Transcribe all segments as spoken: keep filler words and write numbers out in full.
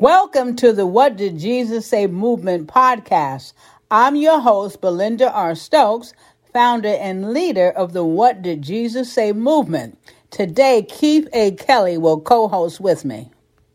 Welcome to the What Did Jesus Say Movement podcast. I'm your host, Belinda R. Stokes, founder and leader of the What Did Jesus Say Movement. Today, Keith A. Kelly will co-host with me.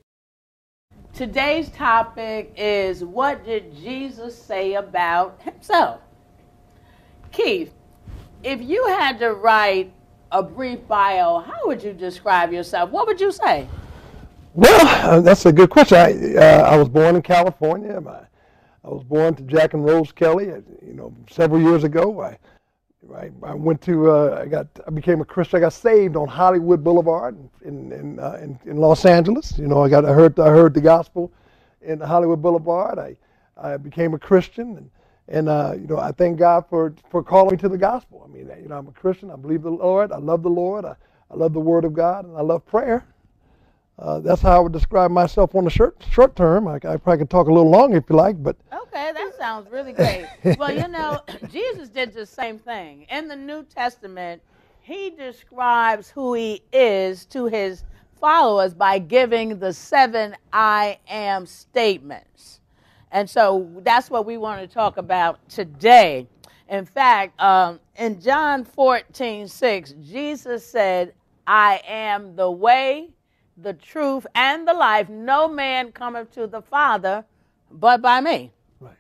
Today's topic is, what did Jesus say about himself? Keith, if you had to write a brief bio, how would you describe yourself? What would you say? Well, uh, that's a good question. I, uh, I was born in California. My, I was born to Jack and Rose Kelly. uh, You know, several years ago. I, I, I went to. Uh, I got. I became a Christian. I got saved on Hollywood Boulevard in in uh, in, in Los Angeles. You know, I got. I heard. I heard the gospel in Hollywood Boulevard. I I became a Christian, and and uh, you know, I thank God for for calling me to the gospel. I mean, you know, I'm a Christian. I believe the Lord. I love the Lord. I, I love the Word of God, and I love prayer. Uh, that's how I would describe myself on the short, short term. I, I probably could talk a little longer if you like, but... Okay, that sounds really great. Well, you know, Jesus did the same thing. In the New Testament, he describes who he is to his followers by giving the seven I am statements. And so that's what we want to talk about today. In fact, um, in John fourteen six, Jesus said, I am the way, the truth, and the life. No man cometh to the Father but by me. Right.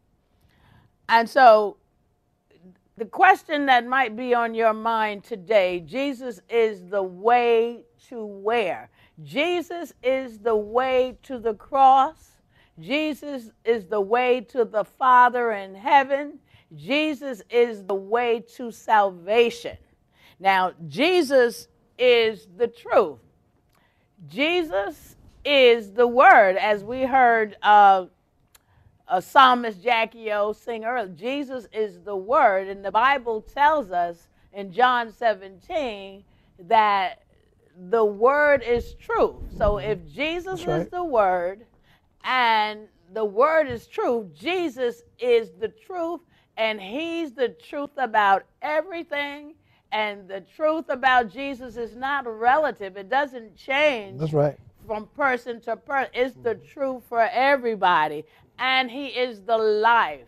And so the question that might be on your mind today, Jesus is the way to where? Jesus is the way to the cross. Jesus is the way to the Father in heaven. Jesus is the way to salvation. Now, Jesus is the truth. Jesus is the Word, as we heard uh, a psalmist Jackie O sing earlier. Jesus is the Word, and the Bible tells us in John seventeen that the Word is truth. So if Jesus That's right. is the Word and the Word is truth, Jesus is the truth, and He's the truth about everything. And the truth about Jesus is not relative. It doesn't change. That's right. From person to person. It's the truth for everybody. And he is the life.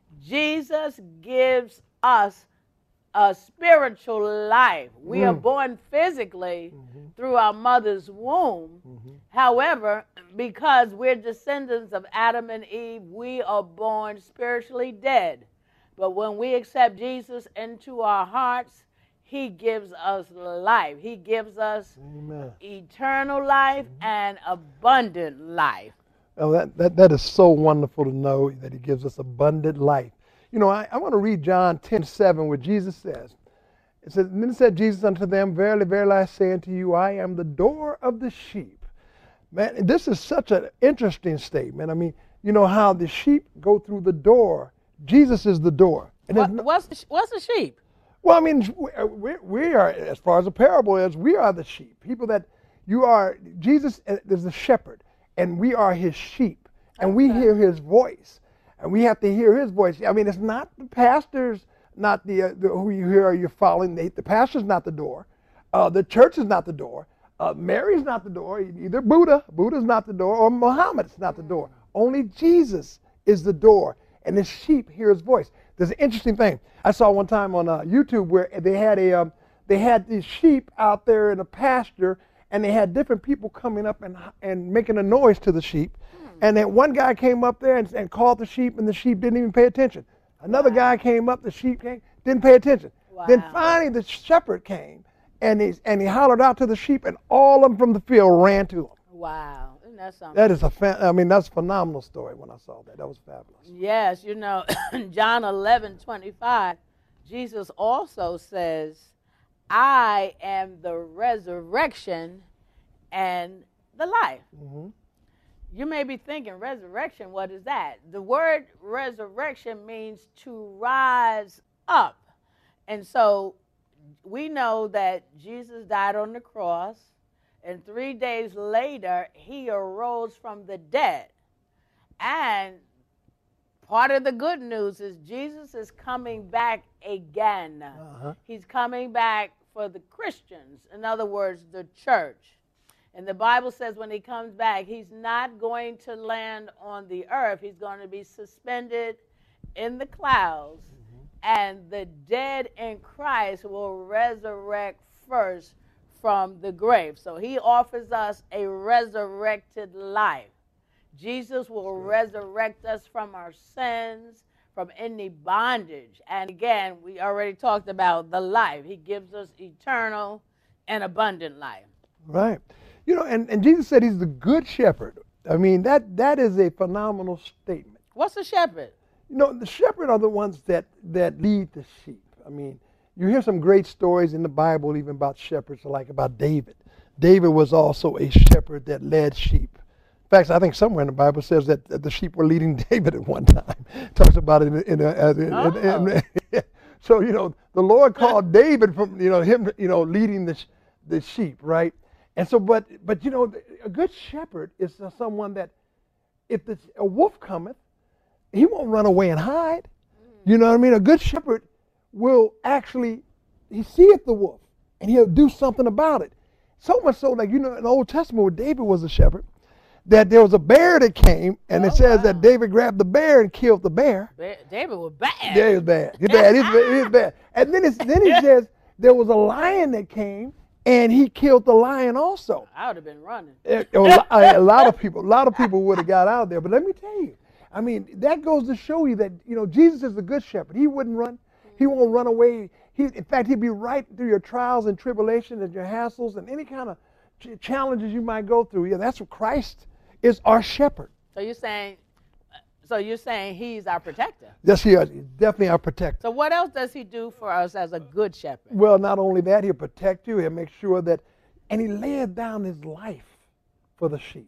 Jesus gives us a spiritual life. We Mm. are born physically Mm-hmm. through our mother's womb. Mm-hmm. However, because we're descendants of Adam and Eve, we are born spiritually dead. But when we accept Jesus into our hearts, he gives us life. He gives us Amen. eternal life and abundant life. Oh, that, that, that is so wonderful to know that he gives us abundant life. You know, I, I want to read John ten seven, where Jesus says, it says, and then said Jesus unto them, Verily, verily, I say unto you, I am the door of the sheep. Man, this is such an interesting statement. I mean, you know how the sheep go through the door. Jesus is the door. And What, no, what's, the, what's a sheep? Well, I mean, we, we are, as far as the parable is, we are the sheep. People that you are, Jesus is the shepherd, and we are his sheep. And Okay. we hear his voice, and we have to hear his voice. I mean, it's not the pastors, not the, uh, the who you hear you're following. The, the pastor's not the door. Uh, the church is not the door. Uh, Mary's not the door. Either Buddha, Buddha's not the door, or Muhammad's not the door. Only Jesus is the door, and his sheep hear his voice. There's an interesting thing I saw one time on uh, YouTube where they had a um, they had these sheep out there in a pasture, and they had different people coming up and and making a noise to the sheep. Hmm. And then one guy came up there and, and called the sheep, and the sheep didn't even pay attention. Another Wow. guy came up, the sheep came, didn't pay attention. Wow. Then finally the shepherd came, and he and he hollered out to the sheep, and all of them from the field ran to him. Wow. Isn't that something? That is a fa- I mean, that's a phenomenal story when I saw that. That was fabulous. Yes, you know, John eleven twenty-five, Jesus also says, I am the resurrection and the life. Mm-hmm. You may be thinking, resurrection, what is that? The word resurrection means to rise up. And so we know that Jesus died on the cross, and three days later, he arose from the dead. And part of the good news is Jesus is coming back again. Uh-huh. He's coming back for the Christians, in other words, the church. And the Bible says when he comes back, he's not going to land on the earth. He's going to be suspended in the clouds, mm-hmm. and the dead in Christ will resurrect first from the grave. So he offers us a resurrected life. Jesus will resurrect us from our sins, from any bondage. And again, we already talked about the life. He gives us eternal and abundant life. Right. You know, and, and Jesus said he's the good shepherd. I mean, that that is a phenomenal statement. What's a shepherd? You know, the shepherd are the ones that, that lead the sheep. I mean, you hear some great stories in the Bible even about shepherds, like about David. David was also a shepherd that led sheep. In fact, I think somewhere in the Bible says that the sheep were leading David at one time. Talks about it in, in, a, in, oh. in, in, in so, you know, the Lord called David from, you know, him, you know, leading the, the sheep, right? And so, but, but you know, a good shepherd is someone that if the, a wolf cometh, he won't run away and hide. You know what I mean? A good shepherd will actually, he seeth the wolf, and he'll do something about it. So much so, like, you know, in the Old Testament where David was a shepherd, that there was a bear that came, and oh, it says wow. that David grabbed the bear and killed the bear. Bear, David was bad. Yeah, he was bad. He's bad. He's bad. He's bad. And then, it's, then he says there was a lion that came, and he killed the lion also. I would have been running. A, a lot of people, a lot of people would have got out there. But let me tell you, I mean, that goes to show you that, you know, Jesus is the good shepherd. He wouldn't run. He won't run away. He, in fact, he'd be right through your trials and tribulations and your hassles and any kind of ch- challenges you might go through. Yeah, that's what Christ is, our shepherd. So you're saying, so you're saying he's our protector. Yes, he is. He's definitely our protector. So what else does he do for us as a good shepherd? Well, not only that, he'll protect you. He'll make sure that, and he laid down his life for the sheep.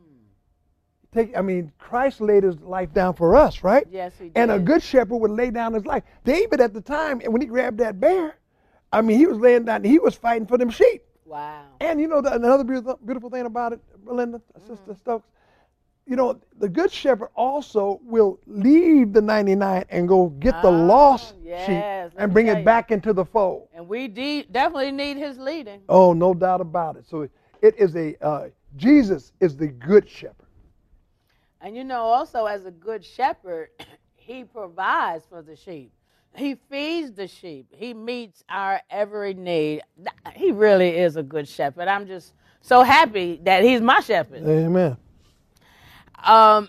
Mm. Take, I mean, Christ laid his life down for us, right? Yes, he did. And a good shepherd would lay down his life. David at the time, when he grabbed that bear, I mean, he was laying down, he was fighting for them sheep. Wow. And you know, the, another beautiful, beautiful thing about it, Belinda, mm. Sister Stokes, you know, the good shepherd also will leave the ninety-nine and go get the oh, lost yes, sheep and bring it you. back into the fold. And we de- definitely need his leading. Oh, no doubt about it. So it, it is a, uh, Jesus is the good shepherd. And you know, also as a good shepherd, he provides for the sheep. He feeds the sheep. He meets our every need. He really is a good shepherd. I'm just so happy that he's my shepherd. Amen. Um,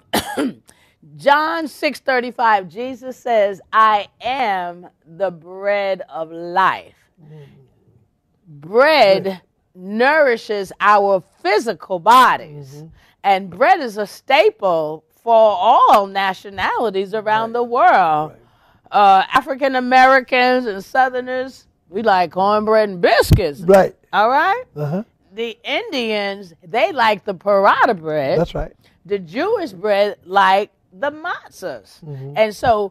John six thirty-five, Jesus says, I am the bread of life. Bread Bread. nourishes our physical bodies. Mm-hmm. And bread is a staple for all nationalities around right. the world. Right. Uh, African Americans and Southerners, we like cornbread and biscuits. Right. All right? Uh-huh. The Indians, they like the paratha bread. That's right. The Jewish bread like the matzahs. Mm-hmm. And so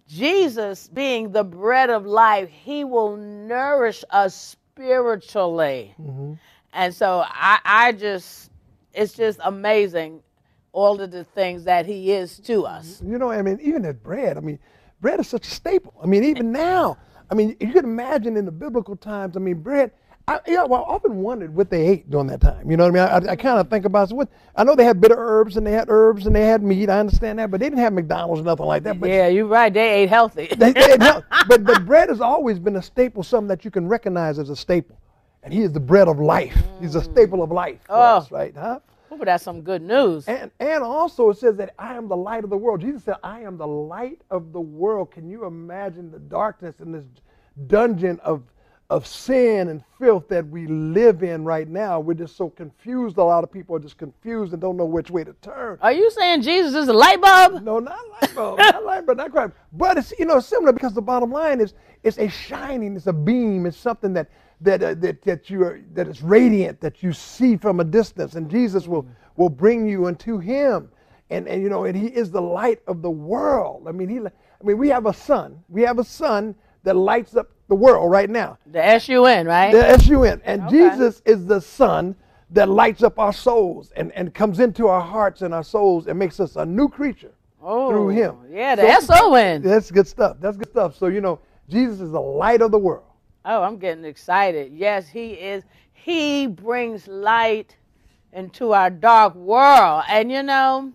Jesus, being the bread of life, he will nourish us spiritually. Mm-hmm. And so I, I just, it's just amazing all of the things that he is to us. You know, I mean, even that bread, I mean, bread is such a staple. I mean, even now, I mean, you can imagine in the biblical times, I mean, bread, I, yeah, well, I often wondered what they ate during that time. You know what I mean? I, I kind of think about so what. I know they had bitter herbs and they had herbs and they had meat. I understand that, but they didn't have McDonald's or nothing like that. But yeah, you're right. They ate healthy. they, they ate healthy. But the bread has always been a staple, something that you can recognize as a staple. And he is the bread of life. Mm. He's a staple of life for oh. us, right? Huh? Oh, that's some good news. And and also it says that I am the light of the world. Jesus said, I am the light of the world. Can you imagine the darkness in this dungeon of of sin and filth that we live in right now? We're just so confused. A lot of people are just confused and don't know which way to turn. Are you saying Jesus is a light bulb? No, not light bulb. Not light bulb, not quite. But it's, you know, similar, because the bottom line is it's a shining, it's a beam, it's something that that uh, that that you are, that is radiant, that you see from a distance, and Jesus will will bring you unto him. And and you know, and he is the light of the world. I mean, he I mean, we have a sun. We have a sun that lights up the world right now. The S U N, right? The S U N. And okay. Jesus is the sun that lights up our souls and, and comes into our hearts and our souls and makes us a new creature oh, through him. Yeah, the so, S O N. That's good stuff. That's good stuff. So, you know, Jesus is the light of the world. Oh, I'm getting excited. Yes, he is. He brings light into our dark world. And you know,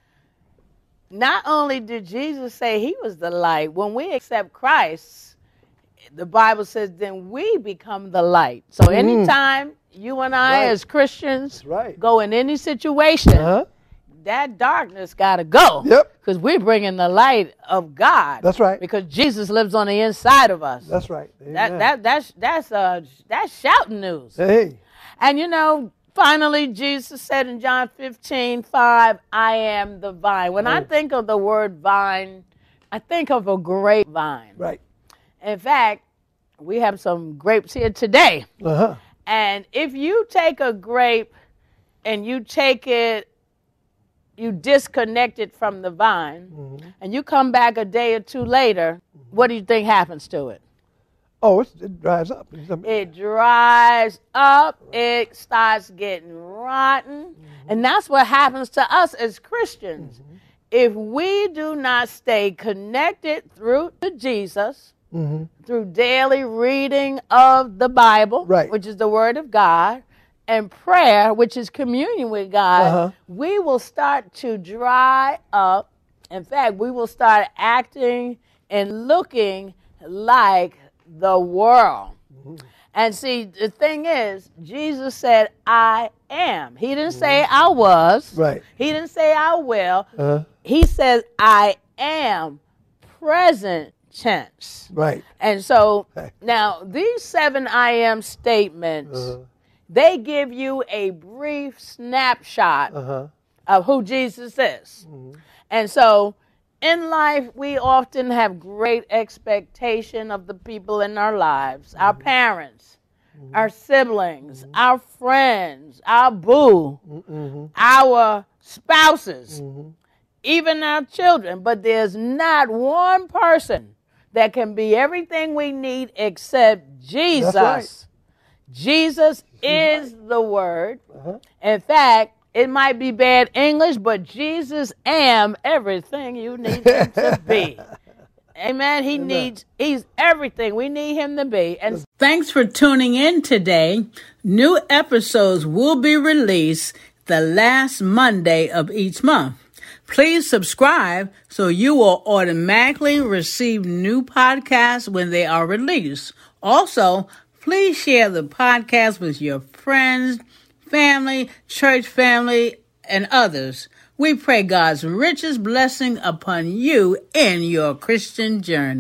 not only did Jesus say he was the light, when we accept Christ, the Bible says then we become the light. So Mm. anytime you and I Right. as Christians right. go in any situation, Uh-huh. that darkness got to go. Yep. Because we're bringing the light of God. That's right. Because Jesus lives on the inside of us. That's right. that Amen. that that's that's uh that's shouting news. Hey. And you know, finally Jesus said in John fifteen five, I am the vine. When I Oh. think of the word vine, I think of a grapevine. Right. In fact, we have some grapes here today. Uh-huh. And if you take a grape and you take it, you disconnect it from the vine, Mm-hmm. and you come back a day or two later, what do you think happens to it? Oh, it's, it dries up. It's, um, It dries up, it starts getting rotten, Mm-hmm. and that's what happens to us as Christians. Mm-hmm. If we do not stay connected through to Jesus, mm-hmm. through daily reading of the Bible, Right. which is the Word of God, and prayer, which is communion with God, Uh-huh. we will start to dry up. In fact, we will start acting and looking like the world. Mm-hmm. And see, the thing is, Jesus said, I am. He didn't say I was. Right. He didn't say I will. Uh-huh. He says, I am, present tense. Right. And so Okay. now these seven I am statements, Uh-huh. they give you a brief snapshot Uh-huh. of who Jesus is. Mhm. And so in life, we often have great expectation of the people in our lives, our parents, our siblings, our friends, our boo, Mm-hmm. our spouses, Mm-hmm. even our children. But there's not one person that can be everything we need except Jesus. right. Jesus is the Word. Uh-huh. In fact, it might be bad English, but Jesus am everything you need him to be. Amen. He Amen. needs, he's everything we need him to be. And thanks for tuning in today. New episodes will be released the last Monday of each month. Please subscribe so you will automatically receive new podcasts when they are released. Also, please share the podcast with your friends, family, church family, and others. We pray God's richest blessing upon you in your Christian journey.